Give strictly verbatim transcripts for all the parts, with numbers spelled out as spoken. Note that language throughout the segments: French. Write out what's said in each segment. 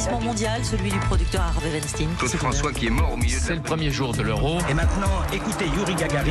classement mondial, celui du producteur Harvey Weinstein. Claude François qui est mort au milieu de C'est le premier jour de l'Euro. Et maintenant, écoutez Yuri Gagarin.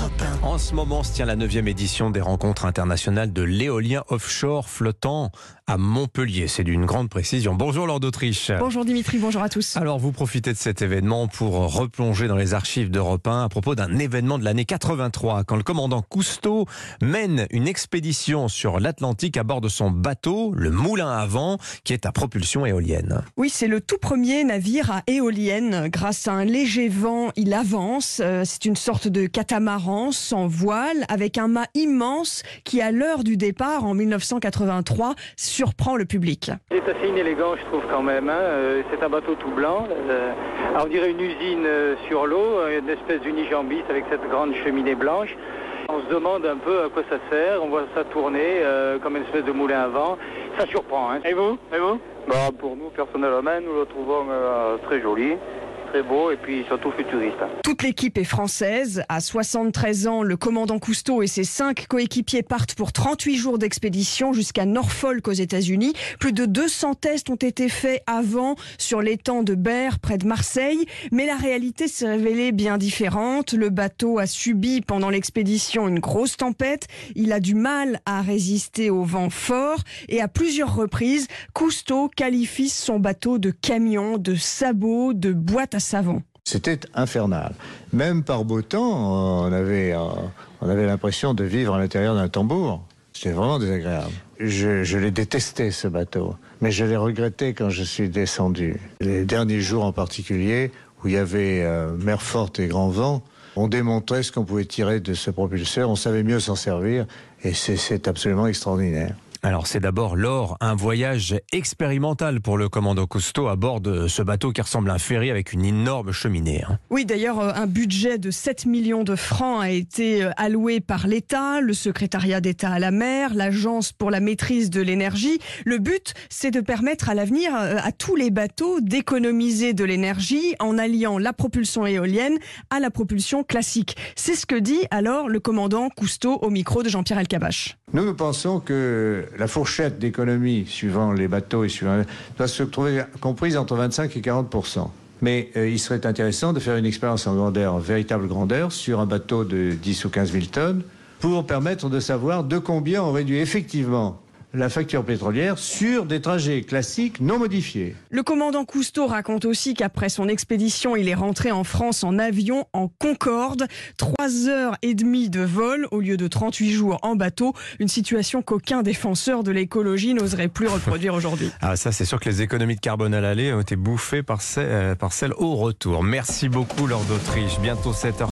En ce moment se tient la neuvième édition des rencontres internationales de l'éolien offshore flottant à Montpellier. C'est d'une grande précision. Bonjour Laure d'Autriche. Bonjour Dimitri, bonjour à tous. Alors vous profitez de cet événement pour replonger dans les archives d'Europe un à propos d'un événement de l'année quatre-vingt-trois, quand le commandant Cousteau mène une expédition sur l'Atlantique à bord de son bateau, le Moulin à Vent, qui est à propulsion éolienne. Oui, c'est le tout premier navire à éolienne. Grâce à un léger vent, il avance. C'est une sorte de catamaran sans voile, avec un mât immense qui, à l'heure du départ, en mille neuf cent quatre-vingt-trois, surprend le public. Il est assez inélégant, je trouve, quand même. Hein. C'est un bateau tout blanc. Euh, on dirait une usine sur l'eau, une espèce d'unijambiste avec cette grande cheminée blanche. On se demande un peu à quoi ça sert. On voit ça tourner euh, comme une espèce de moulin à vent. Ça surprend. Hein. Et vous Et vous bah, Pour nous, personnellement, nous le trouvons euh, très joli. Très beau et puis surtout futuriste. Toute l'équipe est française. À soixante-treize ans, le commandant Cousteau et ses cinq coéquipiers partent pour trente-huit jours d'expédition jusqu'à Norfolk aux États-Unis. Plus de deux cents tests ont été faits avant sur l'étang de Berre près de Marseille. Mais la réalité s'est révélée bien différente. Le bateau a subi pendant l'expédition une grosse tempête. Il a du mal à résister au vent fort et à plusieurs reprises, Cousteau qualifie son bateau de camion, de sabot, de boîte à savon. C'était infernal. Même par beau temps, on avait, euh, on avait l'impression de vivre à l'intérieur d'un tambour. C'était vraiment désagréable. Je, je l'ai détesté, ce bateau. Mais je l'ai regretté quand je suis descendu. Les derniers jours en particulier, où il y avait euh, mer forte et grand vent, on démontrait ce qu'on pouvait tirer de ce propulseur. On savait mieux s'en servir. Et c'est, c'est absolument extraordinaire. Alors c'est d'abord, Laure, un voyage expérimental pour le commandant Cousteau à bord de ce bateau qui ressemble à un ferry avec une énorme cheminée. Hein. Oui, d'ailleurs, un budget de sept millions de francs a été alloué par l'État, le secrétariat d'État à la mer, l'Agence pour la maîtrise de l'énergie. Le but, c'est de permettre à l'avenir à tous les bateaux d'économiser de l'énergie en alliant la propulsion éolienne à la propulsion classique. C'est ce que dit alors le commandant Cousteau au micro de Jean-Pierre Elkabbach. Nous, nous pensons que la fourchette d'économie, suivant les bateaux et suivant, doit se trouver comprise entre vingt-cinq et quarante pour cent. Mais euh, il serait intéressant de faire une expérience en grandeur, en véritable grandeur, sur un bateau de dix ou quinze mille tonnes, pour permettre de savoir de combien on réduit effectivement la facture pétrolière sur des trajets classiques non modifiés. Le commandant Cousteau raconte aussi qu'après son expédition, il est rentré en France en avion en Concorde. Trois heures et demie de vol au lieu de trente-huit jours en bateau. Une situation qu'aucun défenseur de l'écologie n'oserait plus reproduire aujourd'hui. Ah, ça, c'est sûr que les économies de carbone à l'aller ont été bouffées par celles, par celles au retour. Merci beaucoup, Laure d'Autriche. Bientôt sept heures.